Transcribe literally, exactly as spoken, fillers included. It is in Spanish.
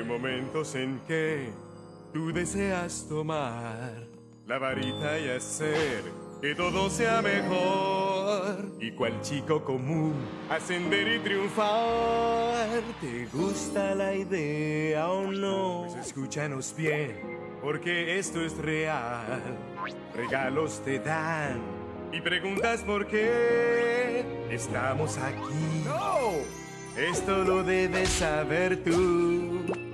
Hay momentos en que tú deseas tomar la varita y hacer que todo sea mejor. Y cual chico común, ascender y triunfar. ¿Te gusta la idea o no? Pues escúchanos bien, porque esto es real. Regalos te dan y preguntas por qué estamos aquí. ¡No! Esto lo debes saber tú.